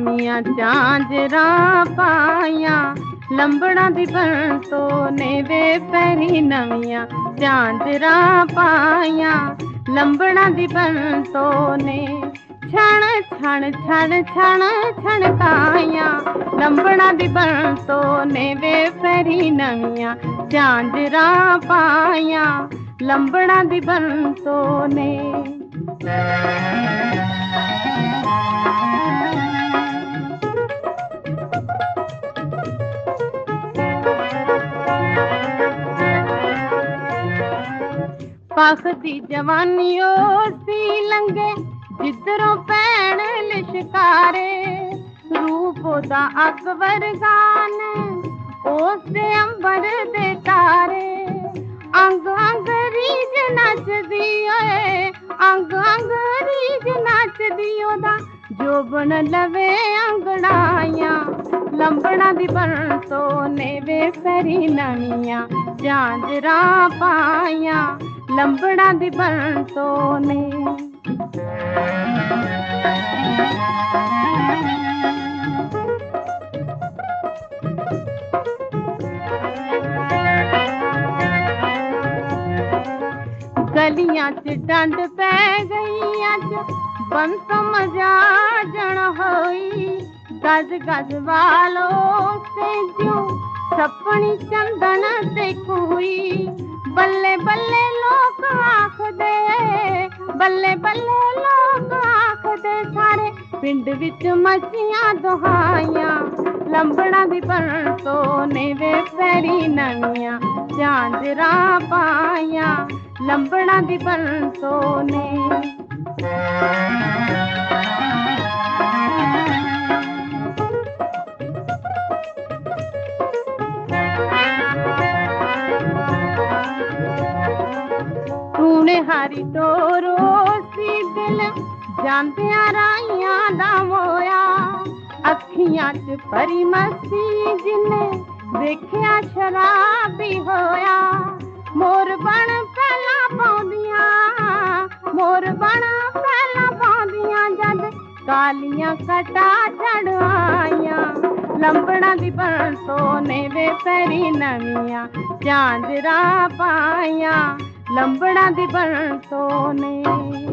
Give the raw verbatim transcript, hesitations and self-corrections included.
नवियां झांजरा पाया, लंबड़ा दी बंसो ने वे पैरी नवियां झांजरा पाया, लंबड़ा दी बंसो ने छण छण छण छण छणकाया, लंबड़ा दी बंसो ने वे पैरी नवियां झांजरा पाया, लंबड़ा दी बंसो ने। पखदी जवानियो सी लंगे जिधरों पैण लिशकारे, रूप दा अकबर गान ओसे अंबर दे तारे, अंग अंग रीज नचदी ओए, अंग अंग रीज नचदी ओदा जोबन लवे अंगड़ाइयां, लंबड़ा दी बंसो ने वे पैरी नवियां झांजरा पाया, लंबड़ा दी बंसो ने। गलियां च डंड पै गई अज बंसो मजाजण होई, गज गज वालो से जो सपनी चंदन ते कोई, बल्ले बल्ले लोग आखदे, बल्ले बल्ले लोग आखदे सारे पिंड विच मचियां दुहाइयां, लंबड़ा दी बंसो ने वे पैरी नवियां झांजरा पाया, लंबड़ा दी बंसो ने। तूने हारी टोरो सी दिल जानदियां राइयां दा मोया, अखियां च परी मस्ती जिन्ने देखिया शराबी होया, मोर बन पहला पाउंदियां, मोर बन पहला पाउंदियां जद कालियां कटा चढ़ आइयां, लंबड़ा दी बंसो ने वे पैरी नवियां झांजरा पाया, लंबड़ा दी बंसो ने।